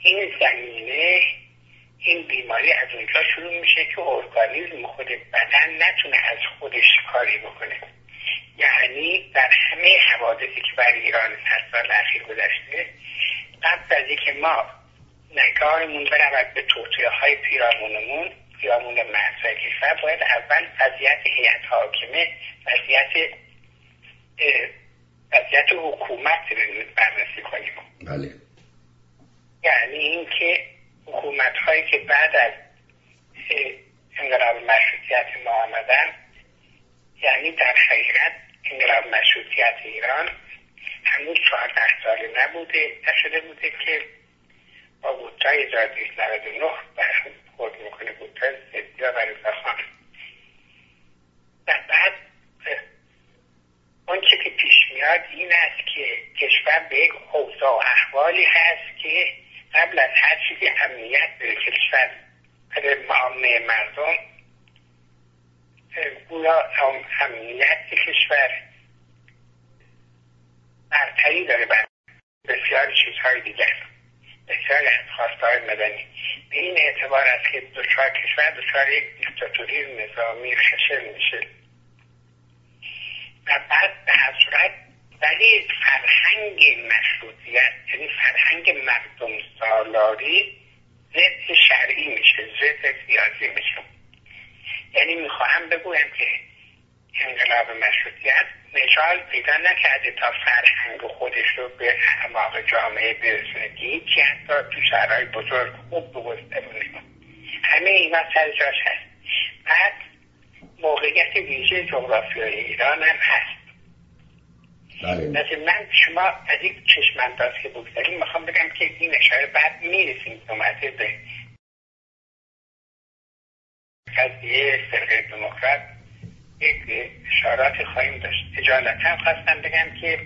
این زمینه، این بیماری از اونجا شروع میشه که ارگانیسم خود بدن نتونه از خودش کاری بکنه. یعنی در همه حوادثی که برای ایران 100 سال اخیر گذشته، قبل از اینکه ما نگاهمون برود به توطئه‌های پیرامونمون، پیرامون مرزهای کشور، باید اول وضعیت هیئت حاکمه، وضعیت حکومت رو بررسی کنیم. بله. یعنی اینکه حکومت‌هایی که بعد از انقلاب مشروطیت ما آمدن، یعنی در حقیقت انقلاب مشروطیت ایران هنوز 14 ساله نشده بوده که با بودتای 1299 برخورد میکنه، بودتای سیدیا و رضاخان. و بعد اون که پیش میاد این است که کشور به یک اوضاع و احوالی هست که قبل از هر چیزی امنیت به کشور برای معامله مردم، گویا امنیت کشور برتری داره بر بسیاری چیزهای دیگر، بسیاری از خواستهای مدنی. به این اعتبار است که کشور دچار یک دیکتاتوری نظامی خشن میشه. و بعد به هر صورت ولی فرهنگ مشروطیت، یعنی فرهنگ مردم سالاری، ضد شرعی میشه، ضد سیاسی میشه. یعنی میخواهم بگویم که انقلاب مشروطیت مجال پیدا نکرده تا فرهنگ خودش رو به اعماق جامعه برسونه که هیچی حتی تو شهرهای بزرگ خوب بگذرونه. همه اینا سر جاش هست. بعد موقعیت ویژه جغرافیای ایران هم هست. بله. من شما از این چشم‌انداز که بگذاریم میخوام بگم که این اشاره بعد میرسیم اومده به قضیه فرقه دموکرات یک اشارات خواهیم داشت. اجالتا خواستم بگم که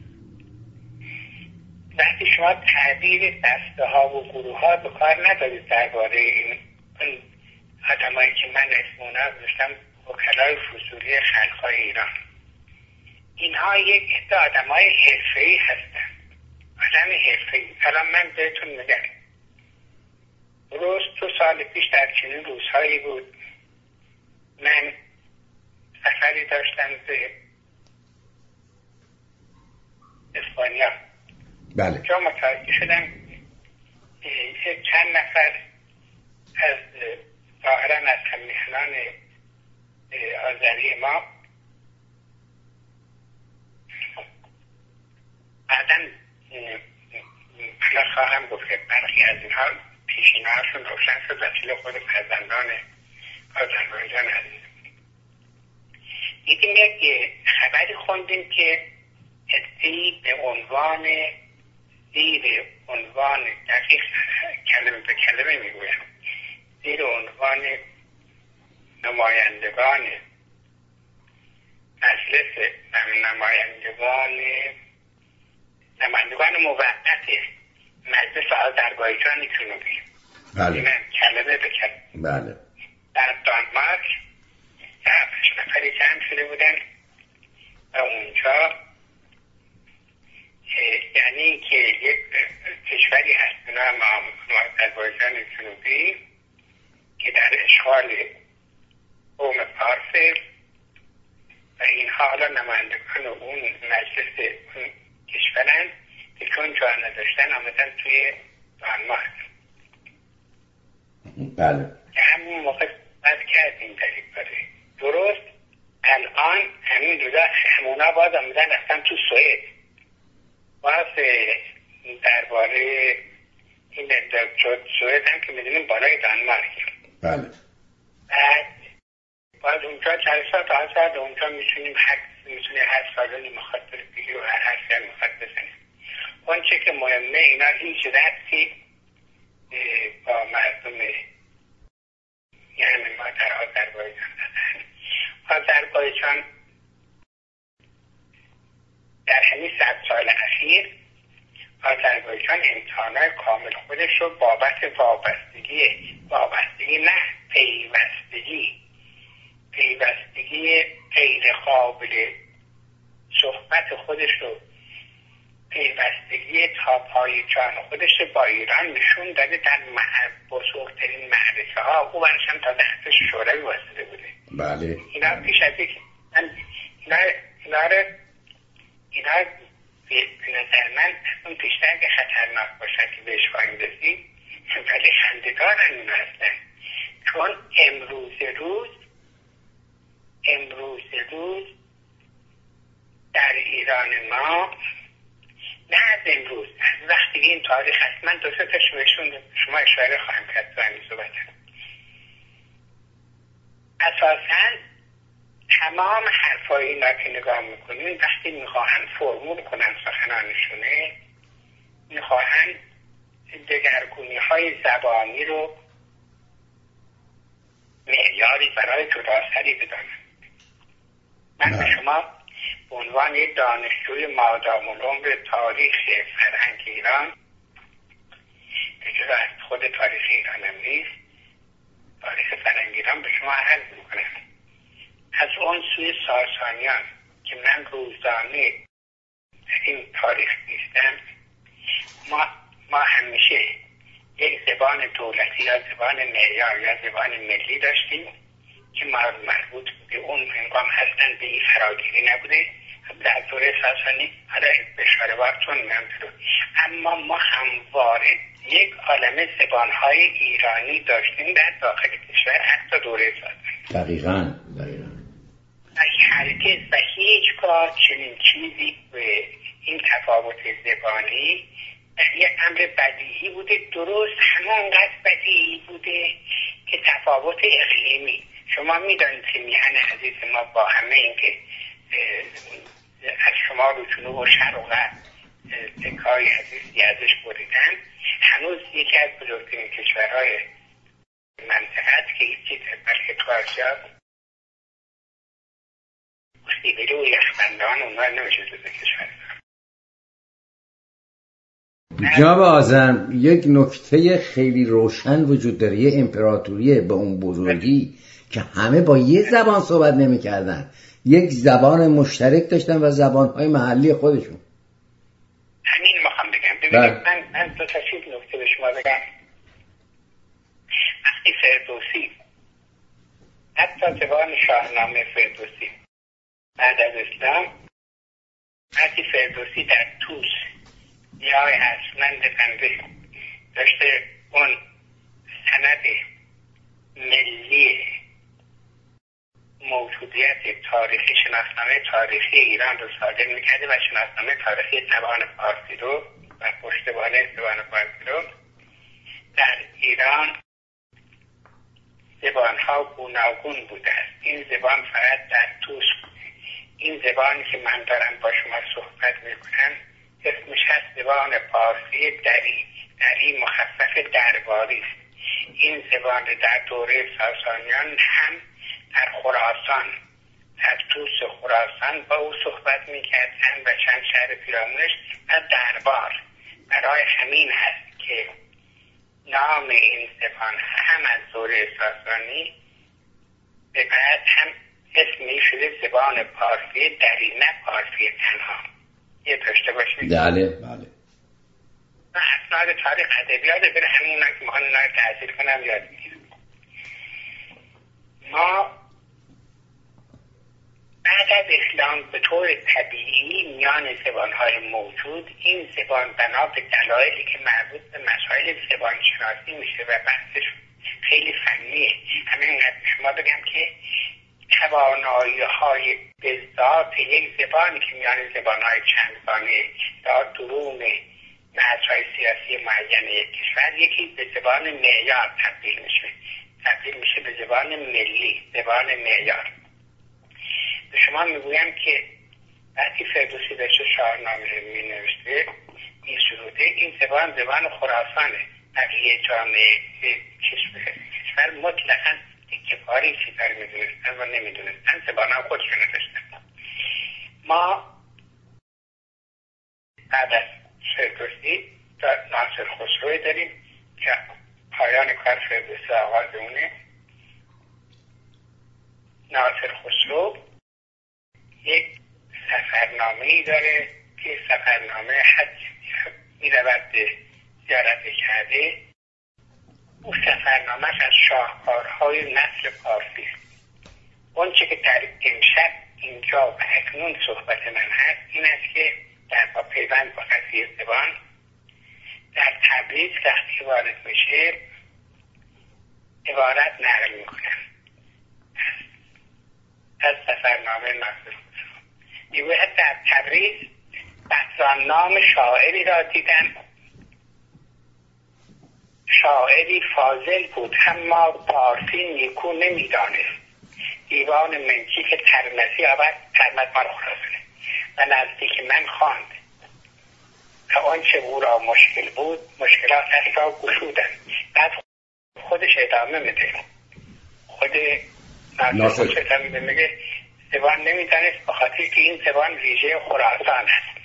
وقتی شما تعبیر دسته ها و گروه ها به کار ندارید درباره این آدمایی که من اسم اونا داشتم وکلای فضولی خلق‌های ایران، اینها یک عده آدمای حرفه‌ای هستن، آدم حرفه‌ای. الان من بهتون میگم درست 2 سال پیش در چنین روزهایی بود من سفری داشتم به اسپانیا. بله. جا متوجه شدم چند نفر از ظاهرا از همیهنان آذری ما بعدا حالا خواهم گفت که برخی از اینها پیشینه‌هاشون روشن شد وسیله خود فرزندان آذربایجان عزیز. دیدیم یک خبری خوندیم که عده‌ای به عنوان زیر عنوان دقیق کلمه به کلمه میگویم زیر عنوان نمایندگان مجلس نمایندگان موقت مجلس آذربایجان جنوبی، بله، کلمه به کلمه، بله، در دانمارک 7 نفری جمع شده بودن و اونجا یعنی که یک کشوری هست به نام آذربایجان جنوبی که در اشغال قوم فارس و اینها حالا نمایندگان اون مجلس اون کشورن که چون جا نداشتن آمدن توی دانمارک. بله. همون موقع باز کردیم در این باره. درست الان همین روزا همونا باز آمدن رفتن تو سوئد، باز درباره این سوئد هم که میدونیم بالای دانمارک. بله. بعد باز اونجا جلسات آزاد، اونجا میتونیم هر سالانی مخاطر بگیر و هر سال مخاطر بزنیم. اون چه که مهمه اینا هیچ ربطی با مردم یعنی ما در آذربایجان نداریم. آذربایجان در همین 100 سال اخیر آذربایجان امتحانات کامل خودش رو بابت وابستگی نه پیوستگی غیر قابل صحبت خودش رو، پیوستگی تا پای جان خودش با ایران نشون داده در بزرگترین معرکه ها. او برشم تا دستش شوروی واسطه بوده. بله. اینا پیش از یک اینا به نظر من اون بیشتر که خطرناک باشد که بهش خواهیم رسید، ولی خنده‌دارن اینا هستن. چون امروز روز در ایران ما، نه از امروز، از وقتی این تاریخ هست، من دو سه تاشو بهشون شما اشاره خواهم کرد تو همین صحبت. اساساً تمام حرفای اینا که نگاه میکنین وقتی میخواهن فرمول کنن سخنانشونه، میخواهن دگرگونی های زبانی رو معیاری برای جداسری بدانن. من به شما به عنوان یک دانشجوی مادام العمر تاریخ فرهنگ ایران، که جدا از خود تاریخ ایران هم نیست، تاریخ فرهنگ ایران به شما عرض میکنم. از اون سوی ساسانیان که من روزانه این تاریخ نیستم، ما همیشه یک زبان دولتی یا زبان معیار یا زبان ملی داشتیم که مربوط به اون هنگام هستن به این فراگیری نبوده. در دوره ساسانی اشاره بارتون نمیدونم، اما ما همواره یک عالمه زبانهای ایرانی داشتیم در داخل کشور حتی دوره ساسانی. دقیقاً. هرگز و هیچگاه چنین چیزی به این تفاوت زبانی یه امر بدیهی بوده، درست همانقدر بدیهی بوده که تفاوت اقلیمی. شما میدانید که میهن عزیز ما با همه این که از شمال و جنوب و شرق و غرب تکای عزیزی ازش بریدن، هنوز یکی از بزرگترین کشورهای منطقه است که هیچ چیز بلکه تو آسیا سیبری و یخبندان اونها نمیشه جزو کشور. جناب آذر، یک نکته خیلی روشن وجود داره. یه امپراتوری به اون بزرگی که همه با یه زبان صحبت نمی کردن، یک زبان مشترک داشتن و زبانهای محلی خودشون. همین میخوام بگم. ببینید من دو تا چیز نکته به شما بگم. وقتی فردوسی، حتی زبان شاهنامه فردوسی بعد از اسلام، وقتی فردوسی در توس یا ارجمند بنده داشته اون سند ملی موجودیت تاریخی، شناسنامه تاریخی ایران رو صادر میکرده و شناسنامه تاریخی زبان فارسی رو و پشتوانه زبان فارسی رو، در ایران زبانها گوناگون بوده است. این زبان فقط در توس، این زبانی که من دارم با شما صحبت میکنم اسمش هست زبان فارسی دری مخفف درباری است. این زبان در دوره ساسانیان هم در خراسان، در توس خراسان با او صحبت میکردن و چند شهر پیرامونش و دربار. برای همین هست که نام این زبان هم از دوره ساسانی به بعد هم اسمی شده زبان پارسی دری، نه پارسی تنها. یه داشته باشید. بله. و اسناد تاریخ ادبیات بره همین که میخوان اینا رو تحصیل کنم یاد میگیرم. ما بعد از اسلام به طور طبیعی میان زبانهای موجود این زبان بنا به دلایلی که مربوط به مسائل زبانشناسی میشه و بحثش خیلی فنیه، همینقدر شما بگم که توانایی‌های به ذات یک زبانی که میان زبان‌های چندگانه یا درون مرزهای سیاسی معین یک کشور، یکی به زبان معیار تبدیل میشه به زبان ملی، زبان معیار. به شما میگویم که وقتی فردوسی داشته شاهنامه می نوشته این سروده، این زبان خراسانه. بقیه جامعه کشور مطلقاً که کاری چی داری میدونستن و نمیدونستن، زبان ها خودشون داشتن. ما بعد از فردوسی ناصر خسروی داریم که پایان کار فردوسی آغاز اونه. ناصر خسرو یک سفرنامه‌ای داره که سفرنامه حج میرود به زیارت کعبه. او سفرنامه‌اش از شاهکارهای نسل پارسی است. اون چه که در امشب اینجا و اکنون صحبت من هست این است که در با پیوند با قضیه زبان در تبریز وقتی وارد میشه عبارت نقل میکنم از سفرنامه ناصر خسرو. میگوید در تبریز بدران نام شاعری را دیدم. شاعری فاضل بود اما پارسی نیکو نمیدانست. دیوان منچی که ترمزی آورد، ترمز ما را خلاصه و نزدیک من خواند که آنچه او را مشکل بود مشکلاتش را گشودند. بعد خودش ادامه میده. خود ناصر خسرو میگه زبان نمیدانست به خاطر که این زبان ویژه خراسان است.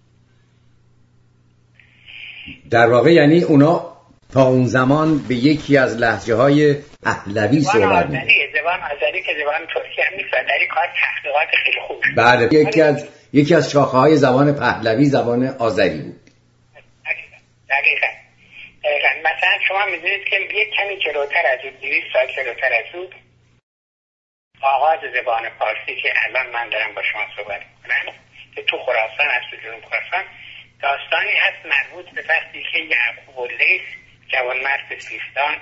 در واقع یعنی اونا تا اون زمان به یکی از لهجه‌های پهلوی صحبت می‌کردن. زبان آذری که زبان ترکی هم نیست و در این کار تحقیقات خیلی خوب. بله، یکی از شاخه‌های زبان پهلوی زبان آذری بود. دقیقاً. مثلا شما می‌دونید که یک کمی جلوتر از اون 200 سال جلوتر از اون آغاز زبان پارسی که الان من دارم با شما صحبت می‌کنم که تو خراسان است، تو جنوب خراسان، داستانی هست مربوط به وقتی که یعقوب اللیث جوانمرد سیستان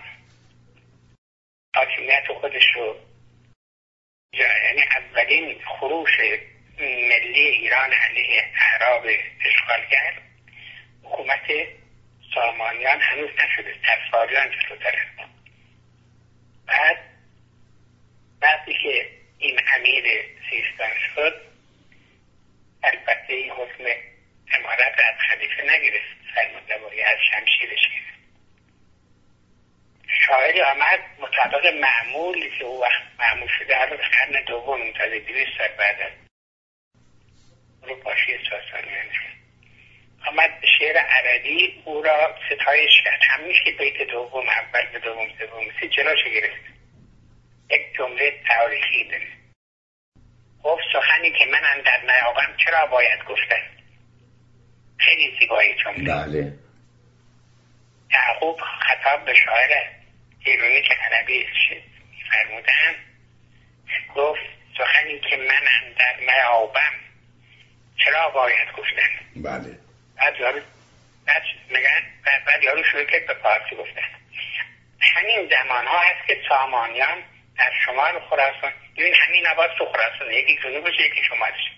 حاکمیت خودش رو یعنی اولین خروش ملی ایران علیه اعراب اشغالگر، حکومت سامانیان هنوز نشده، ترساریان جلوتر است. بعد وقتی که این امیر سیستان شد، البته این حکم امارت از خلیفه نگرفت، فرمانده‌ای از شمشیرش گرفت. شاعری آمد مطابق معمولی که او وقت معمول شده هر قرن دوم تا 200 سال بعد از اروپاشی ساسانیان آمد به شعر عربی او را ستایش کرد. همیشه بیت دوم اول به دوم سوم سی جلوش گرفت. یک جمله تاریخی داره. گفت سخنی که من اندر نیابم چرا باید گفتن. خیلی زیبایی جمله. بله. یعقوب خطاب به شاعر ایرانی که عربی فرمودن گفت سخنی که من اندر نیابم چرا باید گفتن. بله. بعد یارو شروع کرد به پارسی گفتن. همین زمان ها هست که سامانیان در شمال خراسان، ببین همین آواز تو خراسان، یکی جنوبش یکی شمالش،